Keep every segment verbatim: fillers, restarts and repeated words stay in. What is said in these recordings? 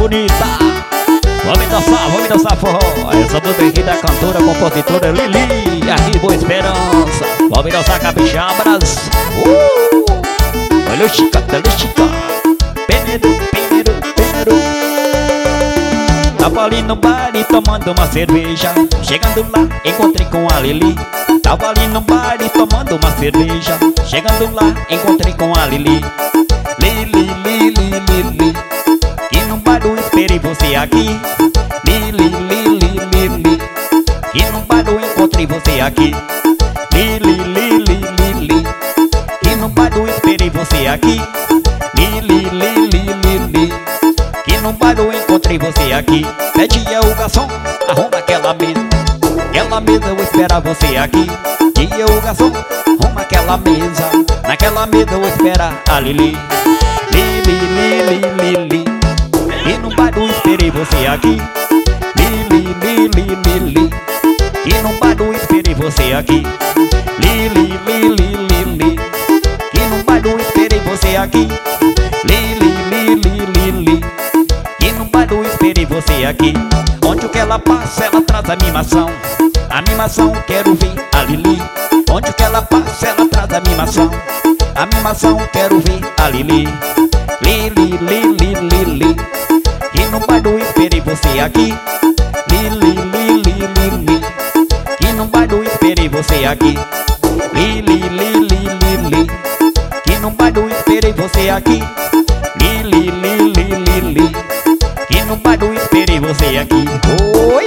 bonita. Vamos dançar, vamos dançar forró. Essa música aqui da cantora, compositora Lili, aqui Boa Esperança. Vamos dançar capixabras. Uh! Olha o chica, olha o chica. Peneiro, peneiro, peneiro. Tava ali no baile tomando uma cerveja. Chegando lá, encontrei com a Lili. Tava ali no baile tomando uma cerveja. Chegando lá, encontrei com a Lili. Lili, Lili, Lili, que no bar eu esperei você aqui. Lili, Lili, Lili, que no bar eu encontrei você aqui. Lili, Lili, Lili, que no bar eu esperei você aqui. Lili, Lili, Lili, que no bar eu encontrei você aqui. Pedia o garçom, arruma aquela mesa. Aquela mesa eu vou esperar você aqui. Dia o garçom, arruma aquela mesa. Naquela mesa eu vou esperar a Lili. Lili, Lili, Lili, e no bar eu esperei você aqui. Lili, Lili, Lili, e no bar eu esperei você aqui. Lili, Lili, Lili, e no bar eu esperei você aqui. Lili, Lili, Lili, e no bar eu esperei você aqui. Onde o que ela passa, ela traz a mimação. A mimação, quero ver a Lili. Onde o que ela passa, ela traz a mimação. A mimação, quero ver a Lili. Lili, Lili, Lili, que no bar eu esperei você aqui. Lili, Lili, Lili, que no bar eu esperei você aqui. Lili, Lili, Lili, que no bar eu esperei você aqui. Lili, Lili, Lili, que no bar eu esperei você aqui. Oi!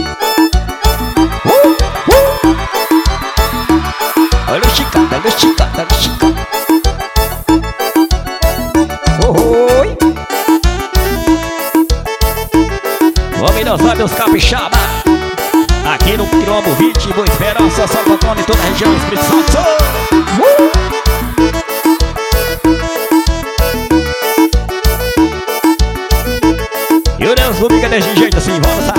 Uh, uh. Olha o chicada, olha o chicada, olha o chicada. Oi! Vamos dançar meus capixaba. Aqui no Quilombo vinte, Boa Esperança, Santo Antônio e toda a região do Espírito Santo. uh! E o Deus fica desse jeito assim, vamos dançar.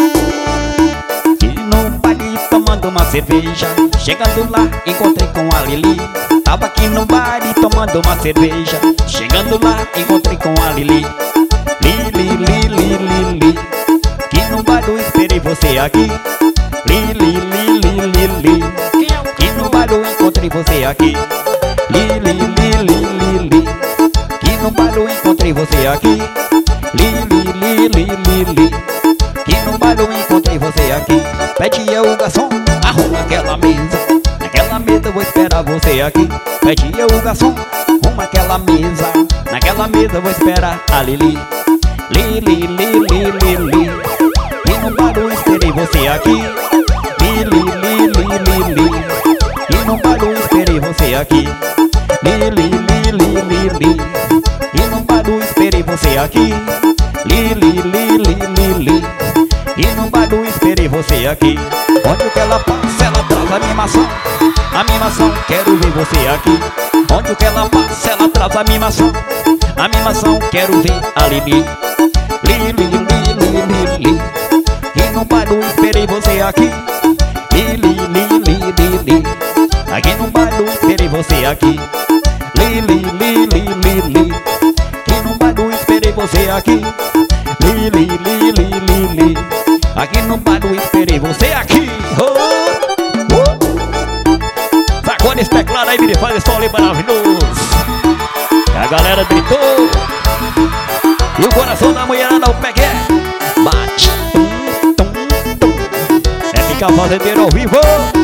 E no baile tomando uma cerveja. Chegando lá, encontrei com a Lili. Tava aqui no baile tomando uma cerveja. Chegando lá, encontrei com a Lili. Lili, Lili, Lili, que no bar eu esperei você aqui. Lili, Lili, Lili, que no bar eu encontrei você aqui. Lili, Lili, Lili, que no bar eu encontrei você aqui. Lili, Lili, Lili, que no bar eu encontrei você aqui. Pedia o garçom, arruma aquela mesa. Naquela mesa eu vou esperar você aqui. Pedia o garçom, arruma aquela mesa. Naquela mesa eu vou esperar a Lili. Lili, Lili, Lili, e no bar eu esperei você aqui. Lili, Lili, Lili, e no bar eu esperei você aqui. Lili, Lili, Lili, e no bar eu esperei você aqui. Lili, Lili, Lili, e no bar eu esperei você aqui. Onde o que ela passa, ela traz a mimação. A mimação, quero ver você aqui. Onde o que ela passa, ela traz a mimação. A mimação, quero ver a Lili. Lili, Lili, Lili, e no bar eu esperei você aqui. Lili, Lili, Lili, aqui no bar eu esperei você aqui. Lili, Lili, Lili, e no bar eu esperei você aqui. Lili, Lili, Lili, aqui no bar eu esperei você aqui. Oh, uh. Sacou esse teclado aí, me faz esse som ali maravilhoso. A galera gritou. E o coração da mulherada, como é que é? Bate, tum, tum, tum. É ficar fazendeiro ao vivo.